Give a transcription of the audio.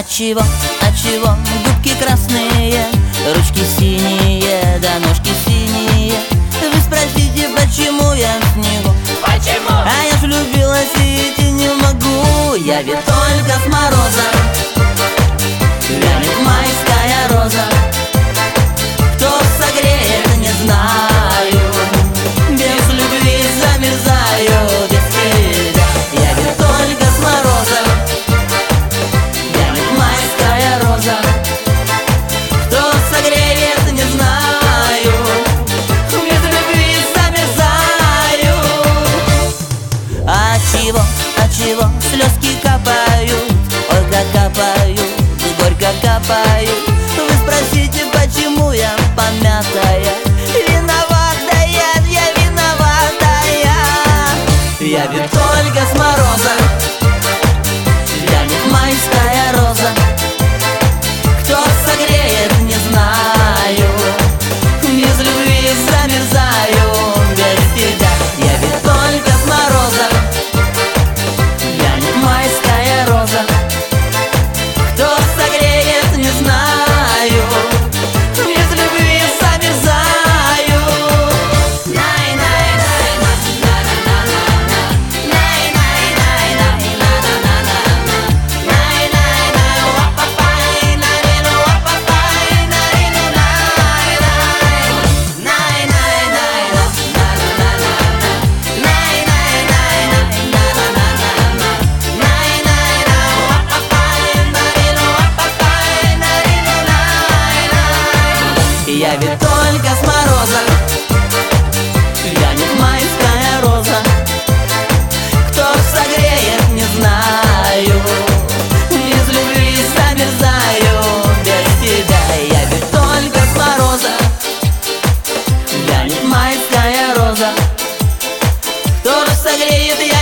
От чего губки красные, ручки синие, да ножки синие? Вы спросите, почему я в снегу? Почему? А я ж влюбилась и идти не могу. Я ведь только с мороза, вянет майская роза. Кто согреет, не знаю, без любви замерзаю, без тебя. Я ведь только с мороза, вянет майская роза. Кто согреет, не знаю, без любви замерзаю. От чего слезки капают, ой, как капают, горько капают. Вы спросите, почему я помятая? Виноватая, я виноватая. Я ведь только с мороза, вянет майская роза. Кто согреет, не знаю, без любви замерзаю, без тебя. Я ведь только с мороза, вянет майская роза. Кто согреет, не знаю, без любви замерзаю. Я ведь только с мороза, вянет майская роза. Кто согреет, не знаю, без любви замерзаю, без тебя. Я ведь только с мороза, вянет майская роза. Кто согреет,